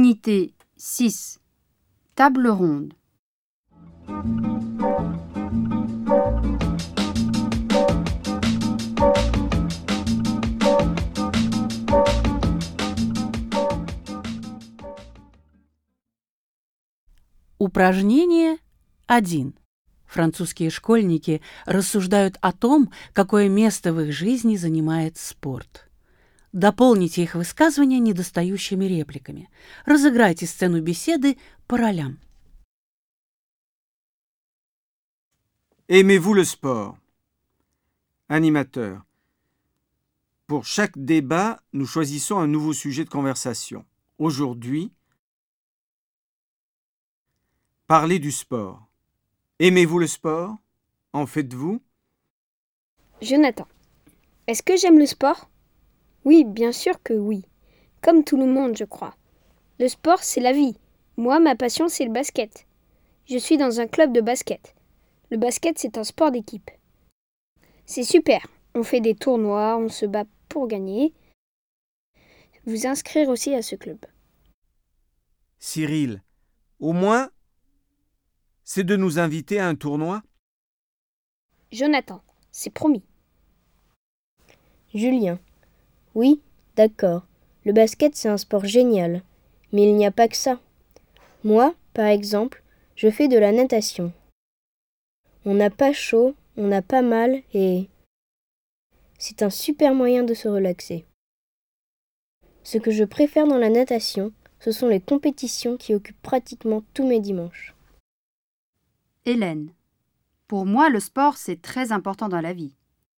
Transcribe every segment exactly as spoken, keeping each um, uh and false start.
Unité six. Table ronde. Упражнение один. Французские школьники рассуждают о том, какое место в их жизни занимает спорт. Дополните их высказывания недостающими репликами. Разыграйте сцену беседы по ролям. Aimez-vous le sport? Animateur. Pour chaque débat, nous choisissons un nouveau sujet de conversation. Aujourd'hui, parlez du sport. Aimez-vous le sport? En faites-vous? Jonathan. Est-ce que j'aime le sport? Oui, bien sûr que oui. Comme tout le monde, je crois. Le sport, c'est la vie. Moi, ma passion, c'est le basket. Je suis dans un club de basket. Le basket, c'est un sport d'équipe. C'est super. On fait des tournois, on se bat pour gagner. Vous inscrire aussi à ce club. Cyril, au moins, c'est de nous inviter à un tournoi? Jonathan, c'est promis. Julien. Oui, d'accord. Le basket, c'est un sport génial. Mais il n'y a pas que ça. Moi, par exemple, je fais de la natation. On n'a pas chaud, on n'a pas mal et c'est un super moyen de se relaxer. Ce que je préfère dans la natation, ce sont les compétitions qui occupent pratiquement tous mes dimanches. Hélène. Pour moi, le sport, c'est très important dans la vie.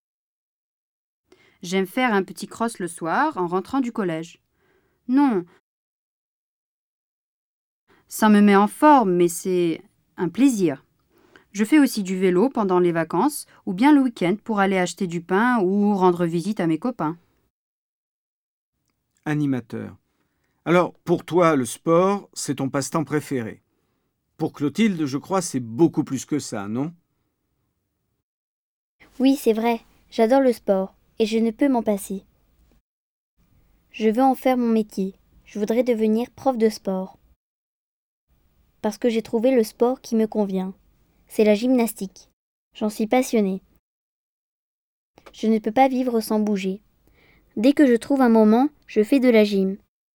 J'aime faire un petit cross le soir en rentrant du collège. Non, ça me met en forme, mais c'est un plaisir. Je fais aussi du vélo pendant les vacances ou bien le week-end pour aller acheter du pain ou rendre visite à mes copains. Animateur. Alors, pour toi, le sport, c'est ton passe-temps préféré. Pour Clotilde, je crois, c'est beaucoup plus que ça, non? Oui, c'est vrai. J'adore le sport et je ne peux m'en passer. Je veux en faire mon métier. Je voudrais devenir prof de sport. Parce que j'ai trouvé le sport qui me convient. C'est la gymnastique. J'en suis passionnée. Je ne peux pas vivre sans bouger. Dès que je trouve un moment, je fais de la gym.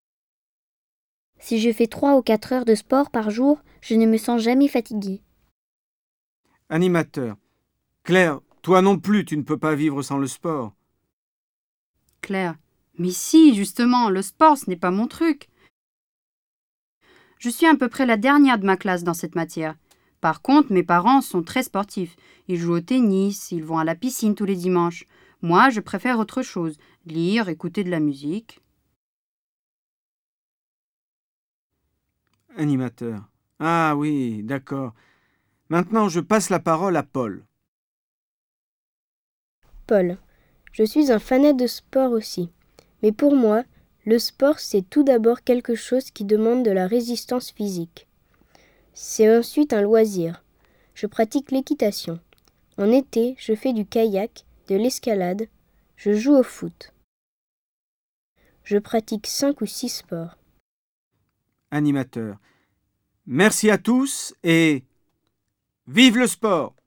Si je fais trois ou quatre heures de sport par jour, je ne me sens jamais fatiguée. Animateur. Claire, toi non plus, tu ne peux pas vivre sans le sport. Claire. Mais si, justement, le sport, ce n'est pas mon truc. Je suis à peu près la dernière de ma classe dans cette matière. Par contre, mes parents sont très sportifs. Ils jouent au tennis, ils vont à la piscine tous les dimanches. Moi, je préfère autre chose. Lire, écouter de la musique. Animateur. Ah oui, d'accord. Maintenant, je passe la parole à Paul. Paul. Je suis un fanat de sport aussi. Mais pour moi, le sport, c'est tout d'abord quelque chose qui demande de la résistance physique. C'est ensuite un loisir. Je pratique l'équitation. En été, je fais du kayak, de l'escalade. Je joue au foot. Je pratique cinq ou six sports. Animateur. Merci à tous et vive le sport!